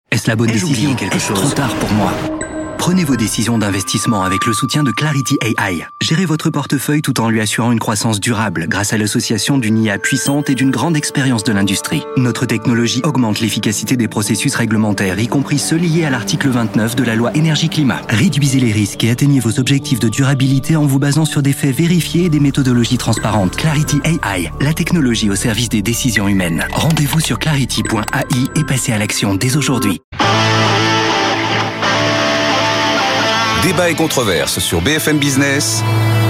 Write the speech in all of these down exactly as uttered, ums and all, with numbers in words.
Est-ce la bonne Ai-je décision? oublié quelque Est-ce chose? trop tard pour moi? Prenez vos décisions d'investissement avec le soutien de Clarity A I. Gérez votre portefeuille tout en lui assurant une croissance durable grâce à l'association d'une I A puissante et d'une grande expérience de l'industrie. Notre technologie augmente l'efficacité des processus réglementaires, y compris ceux liés à l'article vingt-neuf de la loi énergie-climat. Réduisez les risques et atteignez vos objectifs de durabilité en vous basant sur des faits vérifiés et des méthodologies transparentes. Clarity A I, la technologie au service des décisions humaines. Rendez-vous sur clarity point A I et passez à l'action dès aujourd'hui. Débat et controverse sur B F M Business.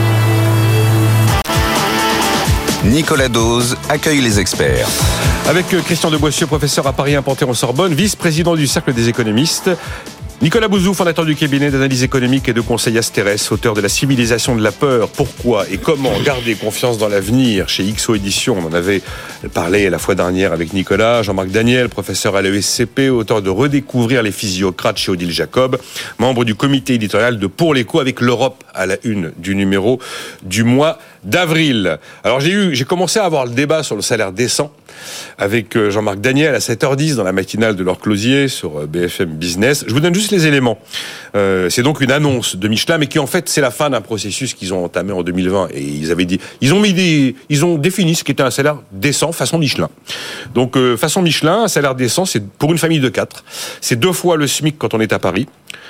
Nicolas Dose accueille les experts. Avec Christian Deboissieu, professeur à Paris un Panthéon-Sorbonne, vice-président du Cercle des économistes. Nicolas Bouzou, fondateur du cabinet d'analyse économique et de conseil Asterès, auteur de La civilisation de la peur, pourquoi et comment garder confiance dans l'avenir chez X O Éditions. On en avait parlé la fois dernière avec Nicolas. Jean-Marc Daniel, professeur à l'E S C P, auteur de Redécouvrir les physiocrates chez Odile Jacob, membre du comité éditorial de Pour l'écho avec l'Europe à la une du numéro du mois d'avril. Alors j'ai eu, j'ai commencé à avoir le débat sur le salaire décent avec Jean-Marc Daniel à sept heures dix dans la matinale de Laure Closier sur B F M Business. Je vous donne juste les éléments. Euh, c'est donc une annonce de Michelin, mais qui en fait c'est la fin d'un processus qu'ils ont entamé en deux mille vingt. Et ils avaient dit, ils ont mis des, ils ont défini ce qu'était un salaire décent façon Michelin. Donc euh, façon Michelin, un salaire décent, c'est pour une famille de quatre, c'est deux fois le SMIC quand on est à Paris.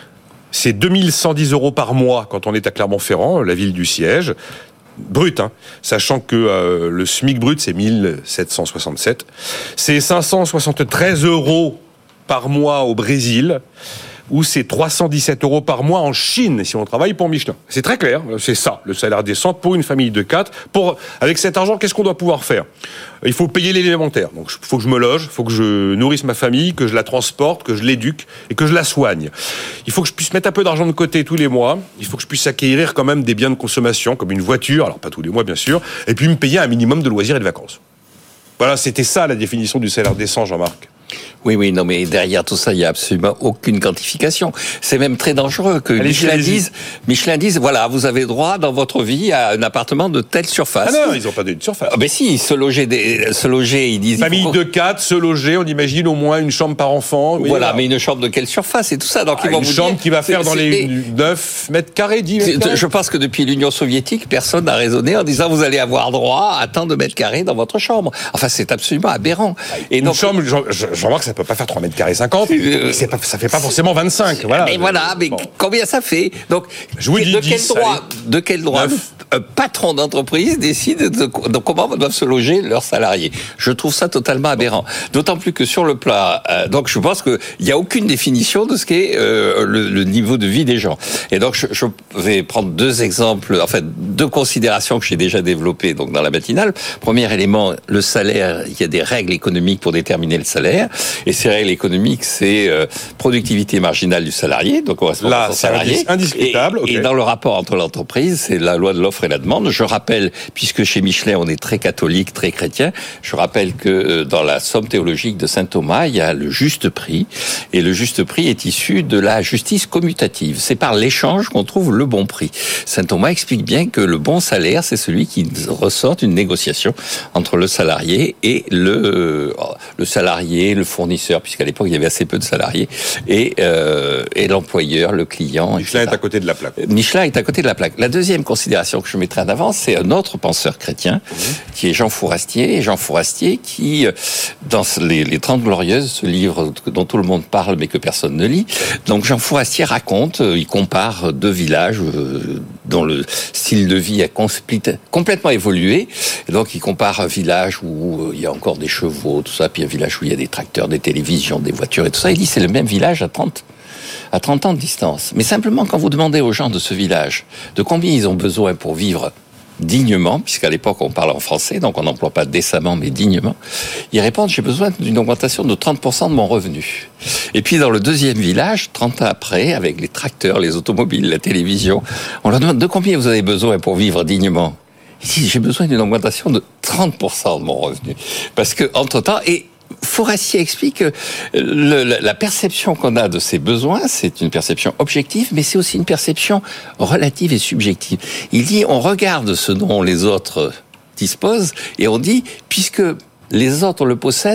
C'est deux mille cent dix euros par mois quand on est à Clermont-Ferrand, la ville du siège. Brut, hein, sachant que euh, le SMIC brut, c'est mille sept cent soixante-sept. C'est cinq cent soixante-treize euros par mois au Brésil, ou c'est trois cent dix-sept euros par mois en Chine, si on travaille pour Michelin. C'est très clair, c'est ça, le salaire décent pour une famille de quatre. Pour, avec cet argent, qu'est-ce qu'on doit pouvoir faire? Il faut payer l'élémentaire. Donc, il faut que je me loge, il faut que je nourrisse ma famille, que je la transporte, que je l'éduque et que je la soigne. Il faut que je puisse mettre un peu d'argent de côté tous les mois. Il faut que je puisse acquérir quand même des biens de consommation, comme une voiture, alors pas tous les mois bien sûr, et puis me payer un minimum de loisirs et de vacances. Voilà, c'était ça la définition du salaire décent, Jean-Marc. Oui, oui, non, mais derrière tout ça, il n'y a absolument aucune quantification. C'est même très dangereux que allez, Michelin dise, Michelin dise, voilà, vous avez droit dans votre vie à un appartement de telle surface. Ah non, ils n'ont pas de surface. Ah ben si, se loger, des, se loger, ils disent... Famille faut... de quatre, se loger, on imagine au moins une chambre par enfant. Oui, voilà, voilà, mais une chambre de quelle surface et tout ça. Donc ah, ils vont une vous chambre dire, qui va faire dans c'est, les neuf mètres carrés, dix mètres carrés. Je pense que depuis l'Union soviétique, personne n'a raisonné en disant vous allez avoir droit à tant de mètres carrés dans votre chambre. Enfin, c'est absolument aberrant. Et une donc, chambre, je, je, je remarque que ça peut pas faire trois mètres carrés cinquante, euh, c'est pas, ça fait pas forcément vingt-cinq. Voilà. Mais voilà, mais bon. Combien ça fait? Donc, je vous dis de, dix, quel droit, allez. de quel droit un patron d'entreprise décide de, de comment doivent se loger leurs salariés? Je trouve ça totalement aberrant. D'autant plus que sur le plat, euh, donc je pense qu'il n'y a aucune définition de ce qu'est euh, le, le niveau de vie des gens. Et donc je, je vais prendre deux exemples, en fait deux considérations que j'ai déjà développées donc dans la matinale. Premier élément, le salaire. Il y a des règles économiques pour déterminer le salaire, et ces règles économiques, c'est euh, productivité marginale du salarié, donc on reste là, son salarié. C'est indiscutable. Et, okay. et dans le rapport entre l'entreprise, c'est la loi de l'offre et la demande. Je rappelle, puisque chez Michelin on est très catholique, très chrétien, je rappelle que dans la somme théologique de saint Thomas, il y a le juste prix, et le juste prix est issu de la justice commutative. C'est par l'échange qu'on trouve le bon prix. Saint Thomas explique bien que le bon salaire, c'est celui qui ressort d'une négociation entre le salarié et le le salarié, le fournisseur, puisqu'à l'époque il y avait assez peu de salariés, et euh, et l'employeur, le client. Michelin est à côté de la plaque. Michelin est à côté de la plaque. La deuxième considération que je mettrai en avant, c'est un autre penseur chrétien, mmh. qui est Jean Fourastier. Et Jean Fourastier qui, dans les, les Trente Glorieuses, ce livre dont tout le monde parle mais que personne ne lit, donc Jean Fourastier raconte, il compare deux villages dont le style de vie a complètement évolué. Et donc il compare un village où il y a encore des chevaux, tout ça, puis un village où il y a des tracteurs, des télévisions, des voitures et tout ça. Il dit c'est le même village à trente à trente ans de distance. Mais simplement, quand vous demandez aux gens de ce village de combien ils ont besoin pour vivre dignement, puisqu'à l'époque on parle en français, donc on n'emploie pas décemment mais dignement, ils répondent j'ai besoin d'une augmentation de trente pour cent de mon revenu. Et puis dans le deuxième village, trente ans après, avec les tracteurs, les automobiles, la télévision, on leur demande de combien vous avez besoin pour vivre dignement. Ils disent j'ai besoin d'une augmentation de trente pour cent de mon revenu. Parce que entre-temps, et Fourastier explique que le, la perception qu'on a de ses besoins, c'est une perception objective, mais c'est aussi une perception relative et subjective. Il dit, on regarde ce dont les autres disposent, et on dit, puisque les autres le possèdent,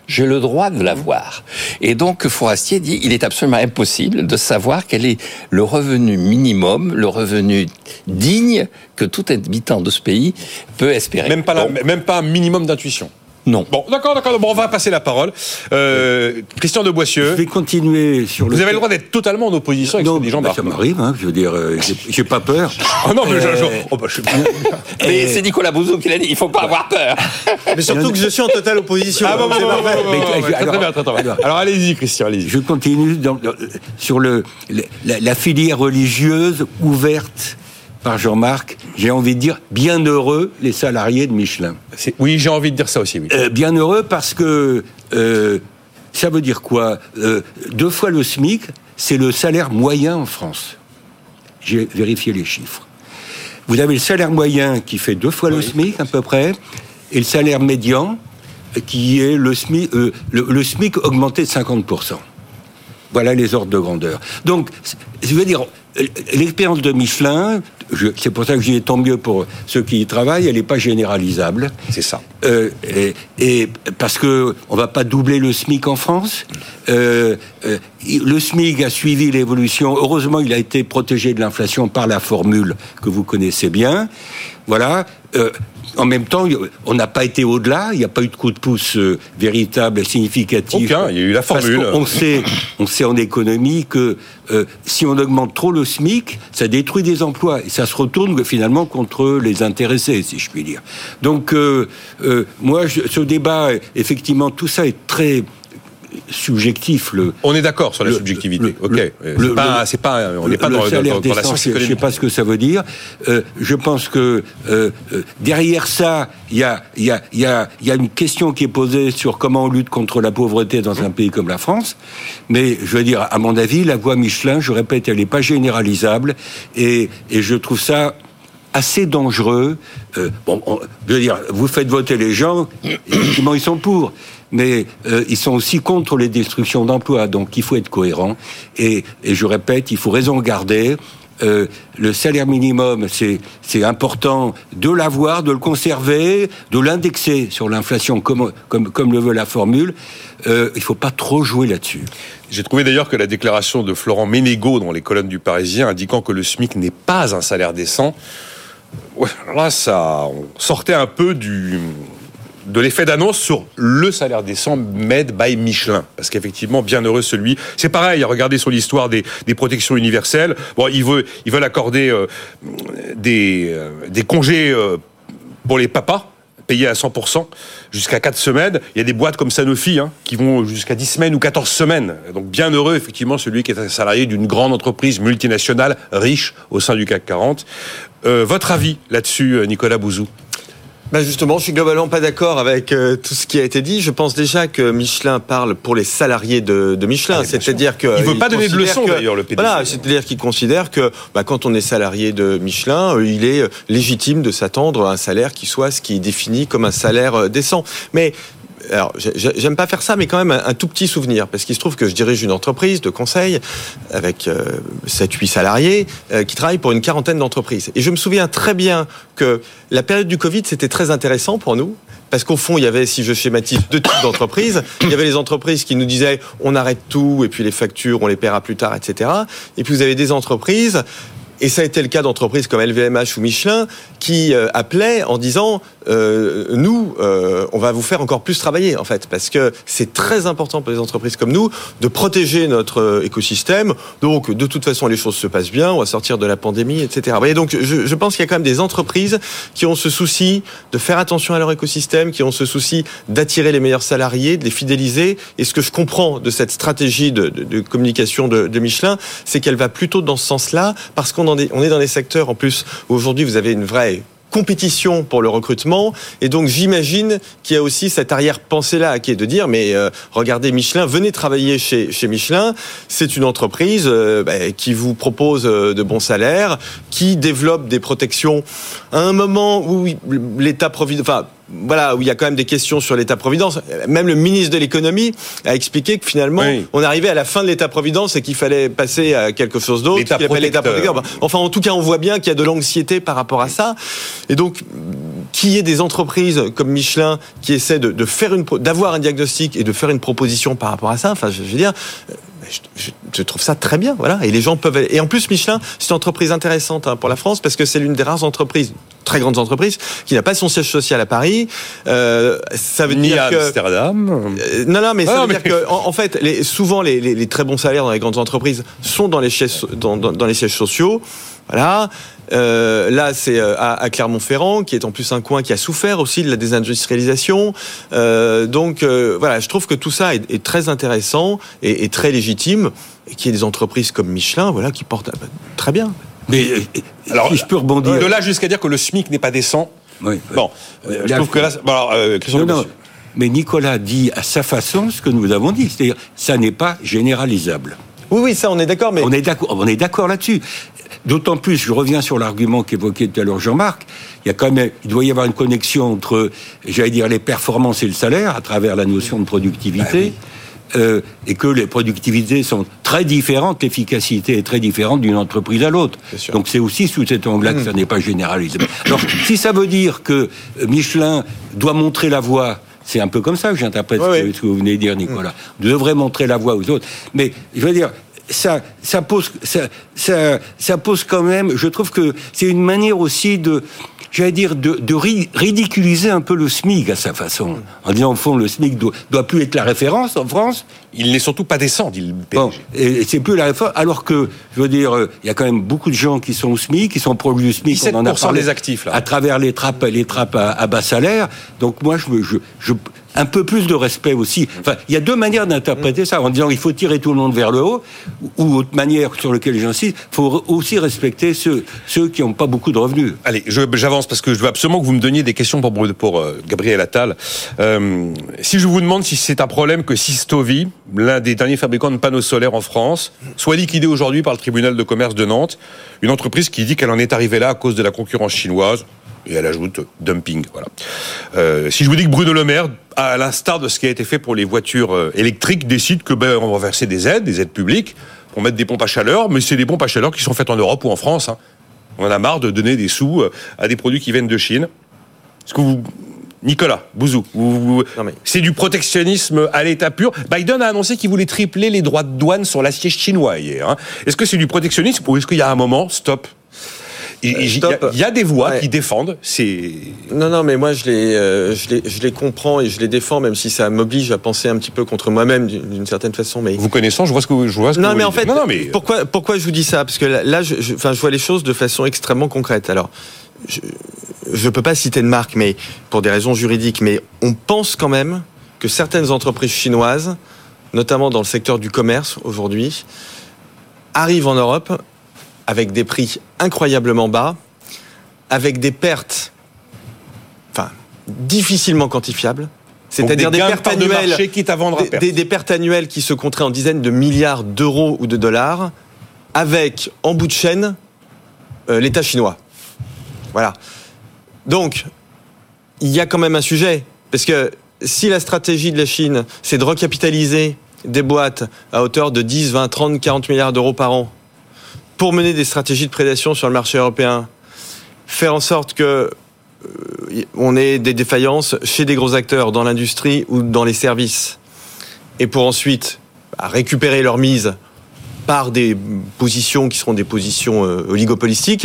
J'ai le droit de l'avoir. Et donc, Fourastier dit, il est absolument impossible de savoir quel est le revenu minimum, le revenu digne que tout habitant de ce pays peut espérer. Même pas, la, bon. même pas un minimum d'intuition. Non. Bon, d'accord, d'accord. Bon, on va passer la parole. Euh, Christian de Boissieu. Je vais continuer sur le... Vous avez le droit d'être totalement en opposition avec non, ce que dit Jean-Marc. bah, ça m'arrive, hein, je veux dire, euh, j'ai, j'ai pas peur. Oh non, mais euh... je, je, oh bah, je... mais c'est Nicolas Bouzou qui l'a dit, il faut pas avoir peur. Mais surtout que je suis en totale opposition. Ah bon, bon, c'est bon, bon, parfait. bon, bon, Mais, bon, je- très, très alors- bien, très, très bien. Alors allez-y, Christian, allez-y. Je continue dans- dans- sur le, le- la, la filière religieuse ouverte par Jean-Marc. J'ai envie de dire bienheureux les salariés de Michelin. C'est- Oui, j'ai envie de dire ça aussi, oui. Euh, bienheureux parce que euh, ça veut dire quoi euh, Deux fois le SMIC, c'est le salaire moyen en France. J'ai vérifié les chiffres. Vous avez le salaire moyen qui fait deux fois le SMIC à peu près, et le salaire médian qui est le SMIC, euh, le, le SMIC augmenté de cinquante pour cent. Voilà les ordres de grandeur. Donc, je veux dire, l'expérience de Michelin, je, c'est pour ça que j'y ai tant mieux pour ceux qui y travaillent, elle n'est pas généralisable. C'est ça. Euh, et, et parce que on va pas doubler le SMIC en France. Euh, euh, le SMIC a suivi l'évolution. Heureusement, il a été protégé de l'inflation par la formule que vous connaissez bien. Voilà. Euh, en même temps, on n'a pas été au-delà. Il n'y a pas eu de coup de pouce euh, véritable et significatif. Aucun. Il y a eu la formule. Parce qu'on sait, on sait en économie que euh, si on augmente trop le SMIC, ça détruit des emplois et ça se retourne finalement contre les intéressés, si je puis dire. Donc, euh, euh, moi, je, ce débat, effectivement, tout ça est très subjectif. Le, On est d'accord sur la le- subjectivité. le- ok. le- c'est le- pas, le- c'est pas, on n'est pas le dans, salaire dans- dans la décent, science je ne sais économique. pas ce que ça veut dire. Euh, je pense que euh, euh, derrière ça, il y a, il y, a, il y, a, il y a une question qui est posée sur comment on lutte contre la pauvreté dans un pays comme la France. Mais je veux dire, à mon avis, la voie Michelin, je répète, elle n'est pas généralisable. Et, et je trouve ça assez dangereux. Euh, bon, on- je veux dire, vous faites voter les gens, effectivement, ils sont pour. Mais euh, ils sont aussi contre les destructions d'emplois, donc il faut être cohérent. Et, et je répète, il faut raison garder. Euh, le salaire minimum, c'est, c'est important de l'avoir, de le conserver, de l'indexer sur l'inflation, comme, comme, comme le veut la formule. Euh, il ne faut pas trop jouer là-dessus. J'ai trouvé d'ailleurs que la déclaration de Florent Ménégo dans les colonnes du Parisien indiquant que le SMIC n'est pas un salaire décent, ouais, là, ça on sortait un peu du... de l'effet d'annonce sur le salaire décent made by Michelin. Parce qu'effectivement, bienheureux celui... C'est pareil, regardez sur l'histoire des, des protections universelles. Bon, ils veulent, ils veulent accorder euh, des, euh, des congés euh, pour les papas, payés à cent pour cent, jusqu'à quatre semaines. Il y a des boîtes comme Sanofi hein, qui vont jusqu'à dix semaines ou quatorze semaines. Donc bienheureux, effectivement, celui qui est un salarié d'une grande entreprise multinationale, riche, au sein du C A C quarante. Euh, votre avis là-dessus, Nicolas Bouzou? Bah justement, je suis globalement pas d'accord avec euh, tout ce qui a été dit. Je pense déjà que Michelin parle pour les salariés de, de Michelin, Ah, c'est-à-dire que il veut pas donner de considère leçons que- d'ailleurs le P D G. Voilà, c'est-à-dire qu'il considère que bah, quand on est salarié de Michelin, euh, il est euh, légitime de s'attendre à un salaire qui soit ce qui est défini comme un salaire euh, décent. Mais alors, j'ai- j'aime pas faire ça, mais quand même un, un tout petit souvenir, parce qu'il se trouve que je dirige une entreprise de conseil avec euh, sept huit salariés euh, qui travaillent pour une quarantaine d'entreprises. Et je me souviens très bien que la période du Covid, c'était très intéressant pour nous, parce qu'au fond, il y avait, si je schématise, deux types d'entreprises. Il y avait les entreprises qui nous disaient on arrête tout, et puis les factures, on les paiera plus tard, et cetera. Et puis vous avez des entreprises, et ça a été le cas d'entreprises comme L V M H ou Michelin, qui euh, appelaient en disant euh, nous, euh, on va vous faire encore plus travailler, en fait, parce que c'est très important pour les entreprises comme nous de protéger notre euh, écosystème. Donc, de toute façon, les choses se passent bien, on va sortir de la pandémie, et cetera. Vous voyez, donc, je, je pense qu'il y a quand même des entreprises qui ont ce souci de faire attention à leur écosystème, qui ont ce souci d'attirer les meilleurs salariés, de les fidéliser. Et ce que je comprends de cette stratégie de, de, de communication de, de Michelin, c'est qu'elle va plutôt dans ce sens-là, parce qu'on en est, on est dans des secteurs, en plus, où aujourd'hui, vous avez une vraie compétition pour le recrutement, et donc j'imagine qu'il y a aussi cette arrière-pensée-là qui est de dire mais euh, regardez Michelin, venez travailler chez, chez Michelin, c'est une entreprise euh, bah, qui vous propose euh, de bons salaires, qui développe des protections à un moment où l'État-providence, enfin voilà, où il y a quand même des questions sur l'État-providence. Même le ministre de l'économie a expliqué que finalement, oui. on arrivait à la fin de l'État-providence et qu'il fallait passer à quelque chose d'autre. L'État protecteur. Enfin, en tout cas, on voit bien qu'il y a de l'anxiété par rapport à ça. Et donc, qu'il y ait des entreprises comme Michelin qui essaient de, de faire une, d'avoir un diagnostic et de faire une proposition par rapport à ça. Enfin, je, je veux dire, je, je, je trouve ça très bien, voilà. Et les gens peuvent. Et en plus, Michelin, c'est une entreprise intéressante hein, pour la France parce que c'est l'une des rares entreprises, très grandes entreprises, qui n'a pas son siège social à Paris. Euh, ça veut Ni dire à que Amsterdam. Euh, non, non, mais ça ah, veut mais... dire que, en, en fait, les, souvent les, les, les très bons salaires dans les grandes entreprises sont dans les sièges, dans, dans, dans les sièges sociaux. Voilà. Euh, là, c'est à, à Clermont-Ferrand, qui est en plus un coin qui a souffert aussi de la désindustrialisation. Euh, donc, euh, voilà, je trouve que tout ça est, est très intéressant et, et très légitime, et qu'il y ait des entreprises comme Michelin, voilà, qui portent bah, très bien. Mais alors, si je peux rebondir. De là jusqu'à dire que le SMIC n'est pas décent. Oui. Bon, euh, je trouve que là. Bon, alors, euh, non, non, mais Nicolas dit à sa façon ce que nous avons dit, c'est-à-dire ça n'est pas généralisable. Oui, oui, ça, on est d'accord, mais on est d'accord, on est d'accord là-dessus. D'autant plus, je reviens sur l'argument qu'évoquait tout à l'heure Jean-Marc. Il y a quand même, il doit y avoir une connexion entre, j'allais dire, les performances et le salaire à travers la notion de productivité. Ah oui. Euh, et que les productivités sont très différentes, l'efficacité est très différente d'une entreprise à l'autre. Donc c'est aussi sous cet angle-là que ça n'est pas généralisable. Alors, si ça veut dire que Michelin doit montrer la voie, c'est un peu comme ça que j'interprète oui, ce, oui. ce que vous venez de dire, Nicolas. Mmh. devrait montrer la voie aux autres. Mais, je veux dire, ça, ça pose, ça, ça, ça pose quand même, je trouve que c'est une manière aussi de, j'allais dire, de, de ridiculiser un peu le SMIC à sa façon. En disant, au fond, le SMIC doit, doit plus être la référence en France. Il n'est surtout pas décent, dit le P D G. Bon, et c'est plus la réforme, alors que, je veux dire, il y a quand même beaucoup de gens qui sont au SMIC, qui sont produits du SMIC. dix-sept pour cent on en a parlé des actifs, là. À travers les trappes, les trappes à, à bas salaire. Donc moi, je, je, je, un peu plus de respect aussi. Enfin, il y a deux manières d'interpréter ça, en disant il faut tirer tout le monde vers le haut, ou autre manière sur laquelle j'insiste, il faut aussi respecter ceux, ceux qui n'ont pas beaucoup de revenus. Allez, je, j'avance parce que je veux absolument que vous me donniez des questions pour, pour euh, Gabriel Attal. Euh, si je vous demande si c'est un problème que Systovi, l'un des derniers fabricants de panneaux solaires en France, soit liquidé aujourd'hui par le tribunal de commerce de Nantes, une entreprise qui dit qu'elle en est arrivée là à cause de la concurrence chinoise, et elle ajoute dumping. Voilà. Euh, si je vous dis que Bruno Le Maire, à l'instar de ce qui a été fait pour les voitures euh, électriques, décide que ben on va verser des aides, des aides publiques, pour mettre des pompes à chaleur, mais c'est des pompes à chaleur qui sont faites en Europe ou en France. Hein. On en a marre de donner des sous euh, à des produits qui viennent de Chine. Est-ce que vous, Nicolas Bouzou, vous, vous, mais... c'est du protectionnisme à l'état pur. Biden a annoncé qu'il voulait tripler les droits de douane sur l'acier chinois hier. Hein. Est-ce que c'est du protectionnisme ou est-ce qu'il y a un moment, stop? Il y, y, y a des voix ouais. qui défendent. C'est non, non, mais moi je les, euh, je les, je les comprends et je les défends, même si ça m'oblige à penser un petit peu contre moi-même d'une, d'une certaine façon. Mais vous connaissant, je vois ce que vous, je vois ce que non, vous mais en fait, non, non, mais... pourquoi, pourquoi je vous dis ça? Parce que là, là je, je, enfin, je vois les choses de façon extrêmement concrète. Alors, je, je peux pas citer de marque, mais pour des raisons juridiques, mais on pense quand même que certaines entreprises chinoises, notamment dans le secteur du commerce aujourd'hui, arrivent en Europe avec des prix incroyablement bas, avec des pertes, enfin, difficilement quantifiables. C'est-à-dire des, des pertes annuelles, de quitte à vendre à des, des, des pertes annuelles qui se compteraient en dizaines de milliards d'euros ou de dollars, avec, en bout de chaîne, euh, l'État chinois. Voilà. Donc, il y a quand même un sujet, parce que si la stratégie de la Chine, c'est de recapitaliser des boîtes à hauteur de dix, vingt, trente, quarante milliards d'euros par an, pour mener des stratégies de prédation sur le marché européen, faire en sorte que euh, on ait des défaillances chez des gros acteurs dans l'industrie ou dans les services, et pour ensuite bah, récupérer leur mise par des positions qui seront des positions euh, oligopolistiques,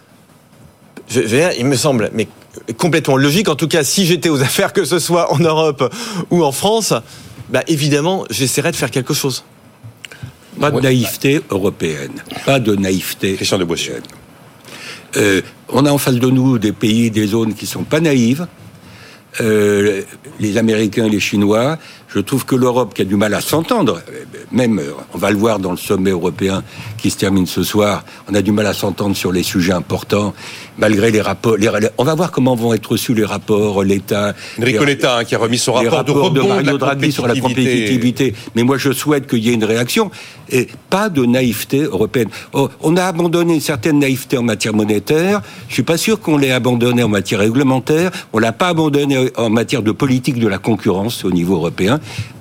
je, je, il me semble mais complètement logique. En tout cas, si j'étais aux affaires, que ce soit en Europe ou en France, bah, évidemment, j'essaierais de faire quelque chose. Pas de naïveté européenne, pas de naïveté. Christian de Boissieu. Euh, on a en face de nous des pays, des zones qui sont pas naïves. Euh, les Américains et les Chinois. Je trouve que l'Europe, qui a du mal à s'entendre, même, on va le voir dans le sommet européen qui se termine ce soir, on a du mal à s'entendre sur les sujets importants, malgré les rapports. Les, on va voir comment vont être reçus les rapports, l'État. Enrico Letta, hein, qui a remis son rapport, rapport de, de Mario Draghi sur la compétitivité. Mais moi, je souhaite qu'il y ait une réaction et pas de naïveté européenne. Oh, on a abandonné une certaine naïveté en matière monétaire. Je suis pas sûr qu'on l'ait abandonné en matière réglementaire. On l'a pas abandonné en matière de politique de la concurrence au niveau européen.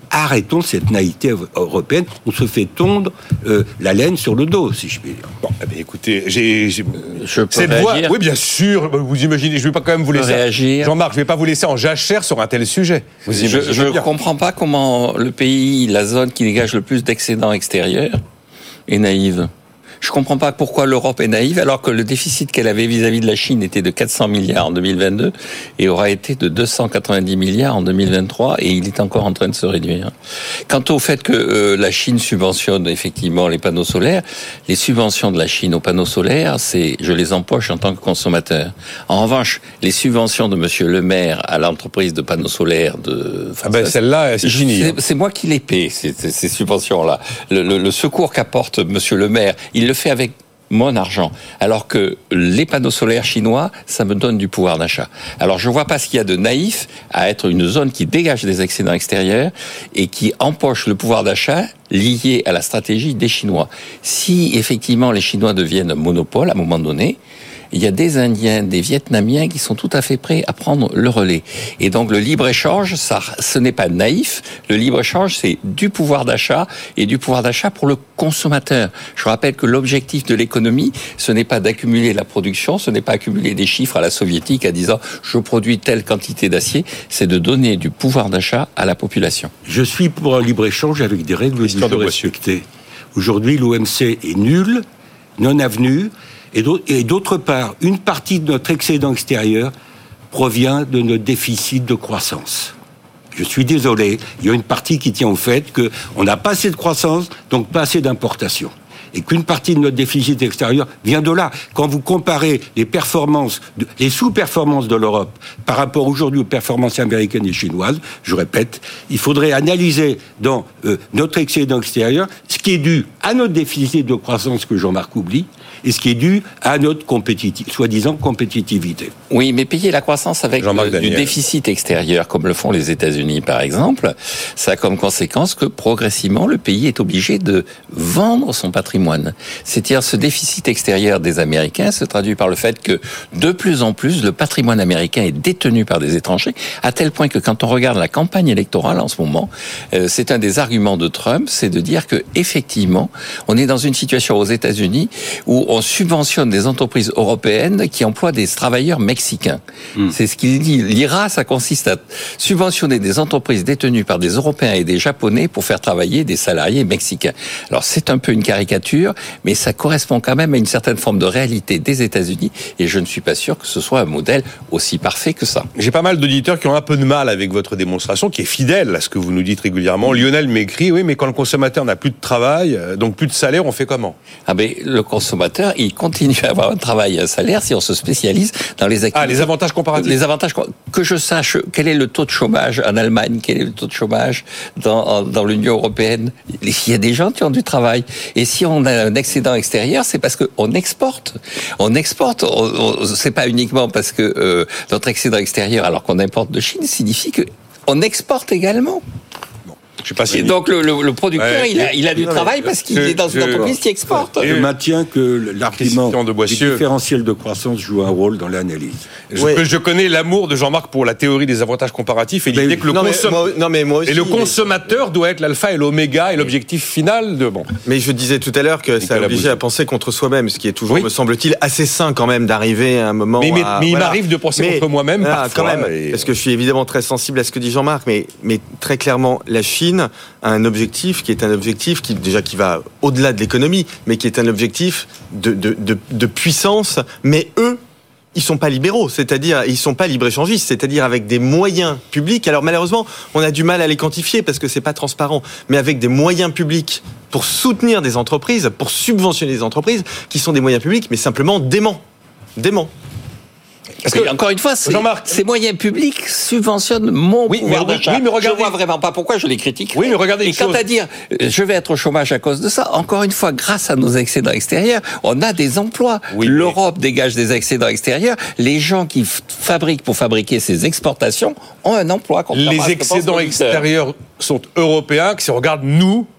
arrêtons cette naïveté européenne. On se fait tondre euh, la laine sur le dos, si je puis dire. Bon, eh bien, écoutez, j'ai, j'ai... Je peux cette réagir. voix, oui, bien sûr. Vous imaginez, je ne vais pas quand même vous laisser réagir. Jean-Marc, je ne vais pas vous laisser en jachère sur un tel sujet. Vous je ne comprends pas comment le pays, la zone qui dégage le plus d'excédents extérieurs, est naïve. Je ne comprends pas pourquoi l'Europe est naïve alors que le déficit qu'elle avait vis-à-vis de la Chine était de quatre cents milliards en deux mille vingt-deux et aura été de deux cent quatre-vingt-dix milliards en deux mille vingt-trois et il est encore en train de se réduire. Quant au fait que euh, la Chine subventionne effectivement les panneaux solaires, les subventions de la Chine aux panneaux solaires, c'est je les empoche en tant que consommateur. En revanche, les subventions de Monsieur Le Maire à l'entreprise de panneaux solaires de... Ah ben celle-là, c'est fini. C'est, c'est moi qui les paie, ces, ces, ces subventions-là. Le, le, le secours qu'apporte Monsieur Le Maire, il le fait avec mon argent, alors que les panneaux solaires chinois, ça me donne du pouvoir d'achat. Alors je vois pas ce qu'il y a de naïf à être une zone qui dégage des excédents extérieurs et qui empoche le pouvoir d'achat lié à la stratégie des Chinois. Si effectivement les Chinois deviennent monopole à un moment donné, il y a des Indiens, des Vietnamiens qui sont tout à fait prêts à prendre le relais. Et donc le libre-échange, ça, ce n'est pas naïf. Le libre-échange, c'est du pouvoir d'achat et du pouvoir d'achat pour le consommateur. Je rappelle que l'objectif de l'économie, ce n'est pas d'accumuler la production, ce n'est pas accumuler des chiffres à la soviétique en disant je produis telle quantité d'acier, c'est de donner du pouvoir d'achat à la population. Je suis pour un libre-échange avec des règles du jeu respectées. Aujourd'hui, l'O M C est nul, non avenu. Et d'autre part, une partie de notre excédent extérieur provient de notre déficit de croissance. Je suis désolé, il y a une partie qui tient au fait qu'on n'a pas assez de croissance, donc pas assez d'importation. Et qu'une partie de notre déficit extérieur vient de là. Quand vous comparez les performances, de, les sous-performances de l'Europe par rapport aujourd'hui aux performances américaines et chinoises, je répète, il faudrait analyser dans euh, notre excédent extérieur ce qui est dû à notre déficit de croissance que Jean-Marc oublie et ce qui est dû à notre compétitivité, soi-disant compétitivité. Oui, mais payer la croissance avec le, du déficit extérieur, comme le font les États-Unis par exemple, ça a comme conséquence que progressivement le pays est obligé de vendre son patrimoine. C'est-à-dire ce déficit extérieur des Américains se traduit par le fait que de plus en plus le patrimoine américain est détenu par des étrangers, à tel point que quand on regarde la campagne électorale en ce moment, euh, c'est un des arguments de Trump, c'est de dire que effectivement, on est dans une situation aux États-Unis où on subventionne des entreprises européennes qui emploient des travailleurs mexicains. Mmh. C'est ce qu'il dit. L'I R A, ça consiste à subventionner des entreprises détenues par des Européens et des Japonais pour faire travailler des salariés mexicains. Alors c'est un peu une caricature, mais ça correspond quand même à une certaine forme de réalité des États-Unis et je ne suis pas sûr que ce soit un modèle aussi parfait que ça. J'ai pas mal d'auditeurs qui ont un peu de mal avec votre démonstration, qui est fidèle à ce que vous nous dites régulièrement. Lionel m'écrit, oui, mais quand le consommateur n'a plus de travail, donc plus de salaire, on fait comment ? Ah ben, le consommateur, il continue à avoir un travail et un salaire si on se spécialise dans les activités. Ah, les avantages comparatifs. Les avantages, que je sache, quel est le taux de chômage en Allemagne, quel est le taux de chômage dans, dans l'Union européenne. Il y a des gens qui ont du travail. Et si on a un excédent extérieur, c'est parce qu'on exporte. On exporte, on, on, c'est pas uniquement parce que euh, notre excédent extérieur, alors qu'on importe de Chine, signifie qu'on exporte également. Je sais pas si et donc le, le, le producteur, ouais, il, a, il a du non, travail parce qu'il je, est dans une je, entreprise qui exporte. Je maintiens que l'argument du différentiel de croissance joue un rôle dans l'analyse. Je, ouais. je connais l'amour de Jean-Marc pour la théorie des avantages comparatifs et l'idée que le, non, consom... mais moi, non, mais moi aussi, et le consommateur mais... doit être l'alpha et l'oméga et l'objectif final de bon. Mais je disais tout à l'heure que ça obligeait à penser contre soi-même, ce qui est toujours, oui. me semble-t-il, assez sain quand même d'arriver à un moment. Mais, mais, à, mais voilà. il m'arrive de penser mais, contre moi-même ah, parfois. Quand même, et... parce que je suis évidemment très sensible à ce que dit Jean-Marc, mais, mais très clairement, la Chine a un objectif qui est un objectif qui déjà qui va au-delà de l'économie, mais qui est un objectif de, de, de, de puissance. Mais eux, ils sont pas libéraux, c'est-à-dire ils sont pas libre-échangistes, c'est-à-dire avec des moyens publics. Alors malheureusement, on a du mal à les quantifier parce que c'est pas transparent, mais avec des moyens publics pour soutenir des entreprises, pour subventionner des entreprises, qui sont des moyens publics, mais simplement déments, déments. Parce que, encore une fois, c'est, ces moyens publics subventionnent mon oui, pouvoir mais, d'achat. Oui, mais regardez... Je vois vraiment pas pourquoi je les critique. Oui, mais regardez Et quant chose... à dire, je vais être au chômage à cause de ça, encore une fois, grâce à nos excédents extérieurs, on a des emplois. Oui, L'Europe mais... dégage des excédents extérieurs. Les gens qui f- fabriquent pour fabriquer ces exportations ont un emploi. Les excédents extérieurs sont européens. Si on regarde nous,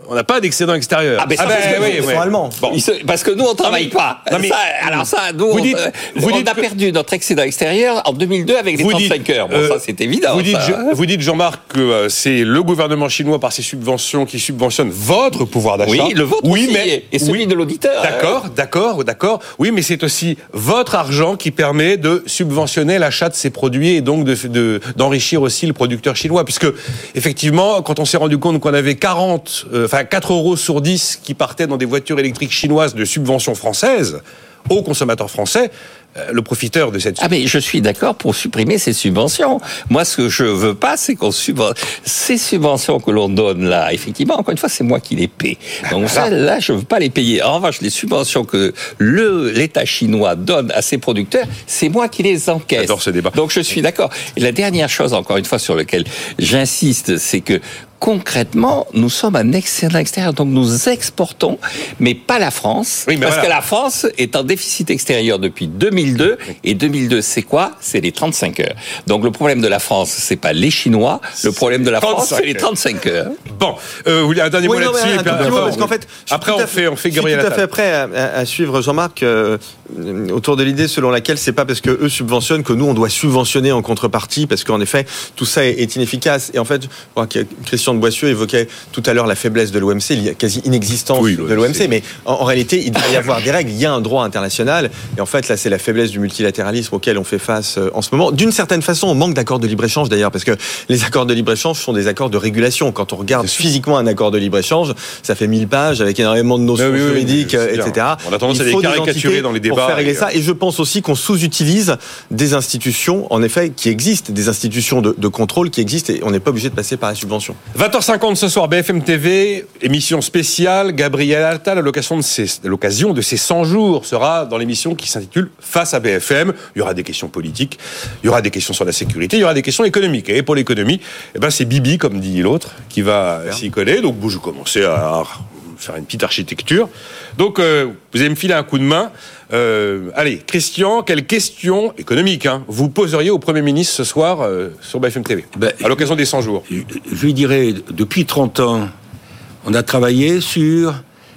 on n'a pas d'excédent extérieur. Ah, mais ça, ben, parce que oui, Ils oui. sont allemands. Bon. Ils se- Parce que nous, on ne travaille pas. non, mais- Ça, alors ça, nous, Vous on, dites- euh, vous on dites a que- perdu notre excédent extérieur en deux mille deux avec les Vous trente-cinq dites, heures. Bon, euh, ça, c'est évident. Vous dites, ça. je- vous dites, Jean-Marc, que euh, c'est le gouvernement chinois par ses subventions qui subventionne votre pouvoir d'achat. Oui, le vôtre oui, aussi, mais, et celui oui, de l'auditeur. D'accord, d'accord, d'accord. Oui, mais c'est aussi votre argent qui permet de subventionner l'achat de ces produits et donc de, de, d'enrichir aussi le producteur chinois. Puisque, effectivement, quand on s'est rendu compte qu'on avait quarante, euh, enfin quatre euros sur dix qui partaient dans des voitures électriques chinoises de subventions françaises aux consommateurs français, euh, le profiteur de cette Ah mais je suis d'accord pour supprimer ces subventions. Moi, ce que je veux pas, c'est qu'on subventionne ces subventions que l'on donne là. Effectivement, encore une fois, c'est moi qui les paie. Donc ça, là, je veux pas les payer. En revanche, les subventions que le l'État chinois donne à ses producteurs, c'est moi qui les encaisse. J'adore ce débat. Donc je suis d'accord. Et la dernière chose, encore une fois, sur laquelle j'insiste, c'est que concrètement, nous sommes un excédent extérieur, donc nous exportons, mais pas la France, Oui, mais parce voilà. que la France est en déficit extérieur depuis deux mille deux, et deux mille deux, c'est quoi? C'est les trente-cinq heures. Donc le problème de la France, c'est pas les Chinois, le problème de la France, c'est les trente-cinq heures. Bon, euh, vous voulez un dernier Oui, mot non, mais là-dessus un et puis tout petit après, mot, on- parce qu'en fait, je suis après tout on à fait, on fait je suis Gabriel tout à fait Attal. prêt à, à- à suivre Jean-Marc euh, autour de l'idée selon laquelle c'est pas parce que eux subventionnent que nous on doit subventionner en contrepartie, parce qu'en effet tout ça est, est inefficace. Et en fait, je crois que Christian de Boissieu évoquait tout à l'heure la faiblesse de l'O M C, la quasi inexistence Oui, de l'O M C. l'O M C, mais en, en réalité il doit y avoir des règles, il y a un droit international, et en fait là c'est la faiblesse du multilatéralisme auquel on fait face euh, en ce moment. D'une certaine façon, on manque d'accords de libre-échange d'ailleurs, parce que les accords de libre-échange sont des accords de régulation. Quand on regarde physiquement un accord de libre-échange, ça fait mille pages avec énormément de notions Oui, oui, oui, juridiques, oui, euh, c'est et cetera. bien. On a tendance Il à les faut des caricaturer entités dans les pour débats faire régler et, ça. Et je pense aussi qu'on sous-utilise des institutions, en effet, qui existent, des institutions de, de contrôle qui existent, et on n'est pas obligé de passer par la subvention. vingt heures cinquante ce soir, B F M T V, émission spéciale. Gabriel Attal, à l'occasion de ses, à l'occasion de ses cent jours, sera dans l'émission qui s'intitule Face à B F M. Il y aura des questions politiques, il y aura des questions sur la sécurité, il y aura des questions économiques. Et pour l'économie, eh ben c'est Bibi, comme dit l'autre, qui va s'y coller. Donc, bon, je vais commencer à faire une petite architecture. Donc, euh, vous allez me filer un coup de main. Euh, allez, Christian, quelle question économique hein, vous poseriez au Premier ministre ce soir euh, sur B F M T V, Ben, à l'occasion des cent jours? Je lui dirais, depuis trente ans, on a travaillé sur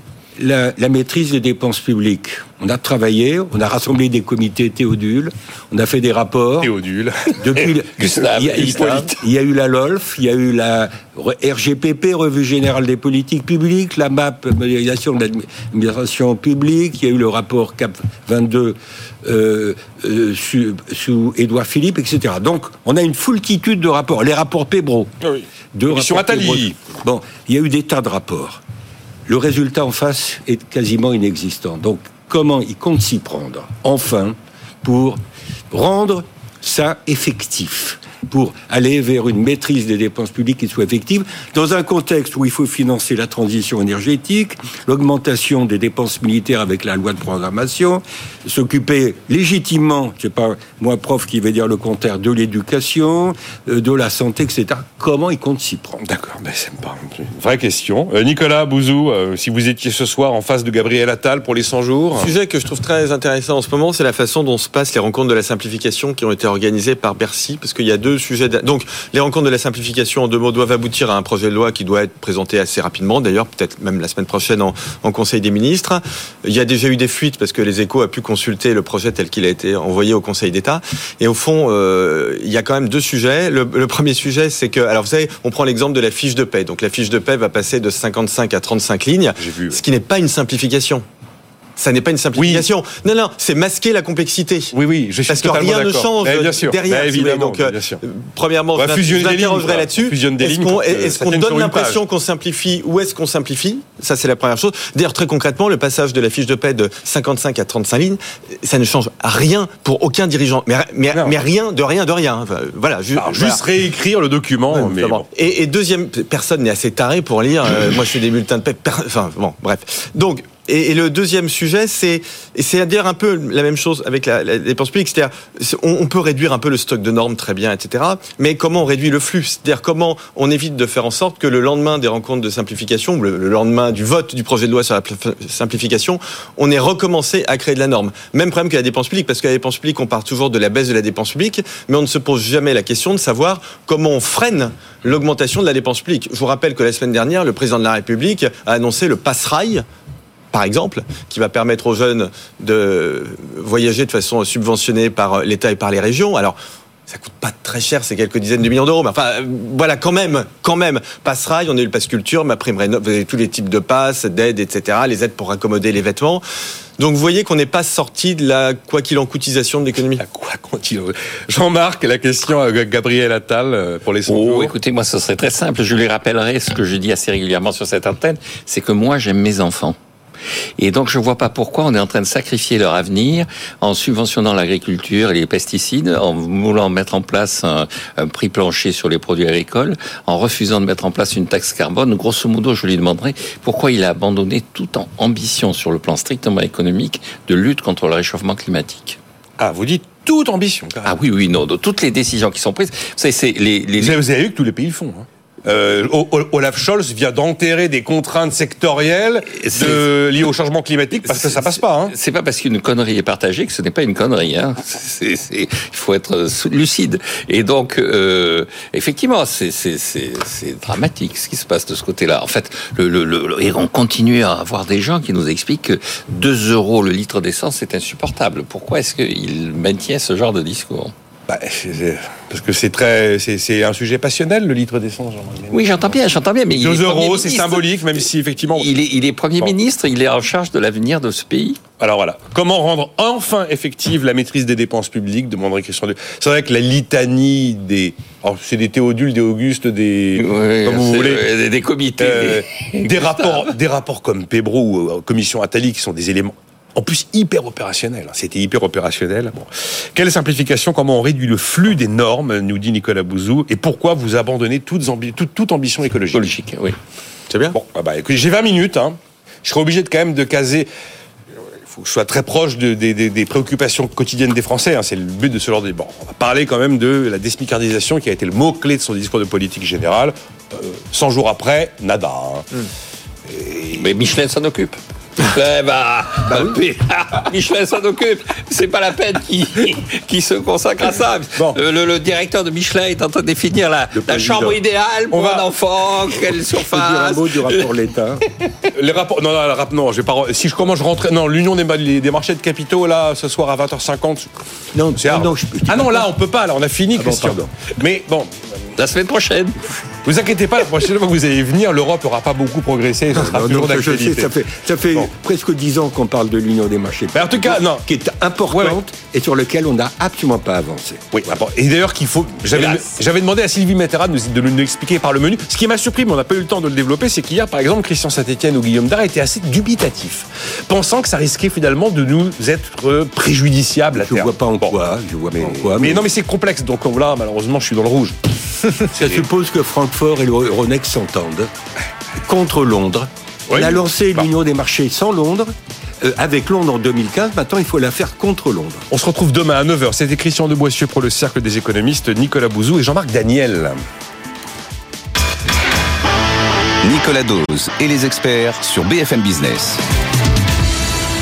la, la maîtrise des dépenses publiques. On a travaillé, on a rassemblé des comités Théodule, on a fait des rapports. Théodule. Depuis, le- Gustave, il, y a, il y a- Hippolyte. il y a eu la L O L F, il y a eu la R G P P, Revue Générale des Politiques Publiques, la M A P, Modélisation de l'Administration Publique, il y a eu le rapport C A P vingt-deux euh, euh, sous, sous Édouard Philippe, et cetera. Donc, on a une foultitude de rapports. Les rapports Pébro. Oui. Deux Mission rapports Attali. Pébro. Bon, il y a eu des tas de rapports. Le résultat en face est quasiment inexistant. Donc, comment il compte s'y prendre, enfin, pour rendre ça effectif, pour aller vers une maîtrise des dépenses publiques qui soit effective, dans un contexte où il faut financer la transition énergétique, l'augmentation des dépenses militaires avec la loi de programmation, s'occuper légitimement, c'est pas moi prof qui vais dire le contraire, de l'éducation, euh, de la santé, et cetera. Comment il compte s'y prendre? D'accord, mais c'est pas une vraie question. Euh, Nicolas Bouzou, euh, si vous étiez ce soir en face de Gabriel Attal pour les cent jours. Le sujet que je trouve très intéressant en ce moment, c'est la façon dont se passent les rencontres de la simplification qui ont été organisées par Bercy, parce qu'il y a deux sujets. De... Donc, les rencontres de la simplification, en deux mots, doivent aboutir à un projet de loi qui doit être présenté assez rapidement, d'ailleurs, peut-être même la semaine prochaine en, en Conseil des ministres. Il y a déjà eu des fuites, parce que les Échos a pu consulter le projet tel qu'il a été envoyé au Conseil d'État. Et au fond, euh, il y a quand même deux sujets. Le, le premier sujet, c'est que, alors vous savez, on prend l'exemple de la fiche de paie. Donc la fiche de paie va passer de cinquante-cinq à trente-cinq lignes, J'ai vu, oui. ce qui n'est pas une simplification. Ça n'est pas une simplification. Non, non, c'est masquer la complexité. Oui, oui, je suis Parce que totalement rien ne d'accord. change Mais bien sûr, derrière. mais si vous voulez. évidemment, Donc, euh, bien sûr. premièrement, On va je fusionner des lignes, m'interrogerai quoi. là-dessus. On fusionne des Est-ce lignes qu'on, pour que est-ce ça qu'on tienne donne sur une l'impression page. qu'on simplifie ou est-ce qu'on simplifie? Ça, c'est la première chose. D'ailleurs, très concrètement, le passage de la fiche de paie de cinquante-cinq à trente-cinq lignes, ça ne change rien pour aucun dirigeant. Mais, mais, Non. mais rien de rien de rien. Enfin, voilà. ju- Alors, voilà. juste réécrire le document, Ouais, mais bon. bon. Et, et deuxième, personne n'est assez taré pour lire. euh, moi, je fais des bulletins de paie. per- Enfin, bon, bref. Donc, Et, et le deuxième sujet, c'est, et c'est à dire un peu la même chose avec la, la dépense publique, c'est-à-dire on, on peut réduire un peu le stock de normes, très bien, et cetera. Mais comment on réduit le flux ? C'est-à-dire comment on évite de faire en sorte que le lendemain des rencontres de simplification, ou le, le lendemain du vote du projet de loi sur la simplification, on ait recommencé à créer de la norme. Même problème que la dépense publique, parce que la dépense publique, on part toujours de la baisse de la dépense publique, mais on ne se pose jamais la question de savoir comment on freine l'augmentation de la dépense publique. Je vous rappelle que la semaine dernière, le président de la République a annoncé le Pass-Rail, par exemple, qui va permettre aux jeunes de voyager de façon subventionnée par l'État et par les régions. Alors, ça coûte pas très cher, c'est quelques dizaines de millions d'euros. Mais enfin, voilà, quand même, quand même. Pass-Rail, on a eu le Pass Culture, ma prime rénov, vous avez tous les types de passes, d'aides, et cetera, les aides pour accommoder les vêtements. Donc, vous voyez qu'on n'est pas sorti de la quoi qu'il en coûtisation de l'économie. La quoi qu'il en... Jean-Marc, la question à Gabriel Attal pour les cent jours. Oh, écoutez, moi, ce serait très simple. Je lui rappellerai ce que je dis assez régulièrement sur cette antenne, c'est que moi, j'aime mes enfants. Et donc, je ne vois pas pourquoi on est en train de sacrifier leur avenir en subventionnant l'agriculture et les pesticides, en voulant mettre en place un, un prix plancher sur les produits agricoles, en refusant de mettre en place une taxe carbone. Grosso modo, je lui demanderai pourquoi il a abandonné toute ambition sur le plan strictement économique de lutte contre le réchauffement climatique. Ah, vous dites toute ambition, carrément. Ah oui, oui, non. De toutes les décisions qui sont prises, vous savez, c'est les... les... Vous, avez, vous avez vu que tous les pays le font, hein. Euh, Olaf Scholz vient d'enterrer des contraintes sectorielles de, liées au changement climatique parce que ça passe pas. Hein. C'est pas parce qu'une connerie est partagée que ce n'est pas une connerie. Hein. C'est, c'est, il faut être lucide. Et donc, euh, effectivement, c'est, c'est, c'est, c'est dramatique ce qui se passe de ce côté-là. En fait, le, le, le, et on continue à avoir des gens qui nous expliquent que deux euros le litre d'essence, c'est insupportable. Pourquoi est-ce qu'ils maintiennent ce genre de discours ? Bah, c'est, parce que c'est très, c'est, c'est un sujet passionnel, le litre d'essence. Oui, j'entends bien, j'entends bien, mais deux euros, c'est symbolique, même si effectivement. Il est, il est Premier bon. ministre, il est en charge de l'avenir de ce pays. Alors voilà, comment rendre enfin effective la maîtrise des dépenses publiques, demanderait Christian de... C'est vrai que la litanie des, alors c'est des Théodules, des Augustes, des, oui, comme vous voulez, des, des comités, euh, des, des rapports, des rapports comme Pébro ou euh, Commission Attali, qui sont des éléments. En plus, hyper opérationnel. C'était hyper opérationnel. Bon. Quelle simplification, comment on réduit le flux des normes, nous dit Nicolas Bouzou, et pourquoi vous abandonnez toute, ambi- toute, toute ambition écologique. Écologique, oui. C'est bien. Bon, bah, bah, écoutez, j'ai vingt minutes. Hein. Je serai obligé de quand même de caser. Il faut que je sois très proche de, de, de, des préoccupations quotidiennes des Français. Hein. C'est le but de ce genre de. Bon, on va parler quand même de la désmicardisation qui a été le mot-clé de son discours de politique générale. Euh, cent jours après, nada. Hein. Hum. Et... Mais Michelin s'en occupe. Eh bah, bah oui. Michelin s'en occupe. C'est pas la peine qu'il, qu'il se consacre à ça. Bon. Le, le, le directeur de Michelin est en train de définir la, la chambre idéale pour va... un enfant, quelle surface. Je dire un mot du rapport l'État. Les rapports. Non, non, non, non, je vais pas. Si je commence, je rentre. Non, l'Union des, des marchés de capitaux là, ce soir à vingt heures cinquante. Non, c'est non, je, je ah non, là, on peut pas. Là, on a fini, ah Christian. Bon, mais bon. La semaine prochaine. Vous inquiétez pas, la prochaine fois que vous allez venir, l'Europe n'aura pas beaucoup progressé. Ça sera non, toujours non, d'actualité. Ça fait, ça fait bon. presque dix ans qu'on parle de l'Union des marchés. Mais en tout cas, non. Qui est importante ouais, ouais. et sur lequel on n'a absolument pas avancé. Oui, et d'ailleurs, qu'il faut. J'avais, j'avais demandé à Sylvie Mitterrand de nous, de nous expliquer par le menu. Ce qui m'a surpris, mais on n'a pas eu le temps de le développer, c'est qu'hier, par exemple, Christian Saint-Etienne ou Guillaume Dard étaient assez dubitatifs, pensant que ça risquait finalement de nous être préjudiciable à terme. Je vois pas en bon. quoi. Je vois mais, pas en quoi. Mais, mais non, mais c'est complexe. Donc là, malheureusement, je suis dans le rouge. Ça suppose que Francfort et l'Euronext s'entendent contre Londres. Oui. On a lancé bah. l'Union des marchés sans Londres. Euh, avec Londres en deux mille quinze, maintenant il faut la faire contre Londres. On se retrouve demain à neuf heures. C'était Christian de Boissieu pour le Cercle des économistes, Nicolas Bouzou et Jean-Marc Daniel. Nicolas Dose et les experts sur B F M Business.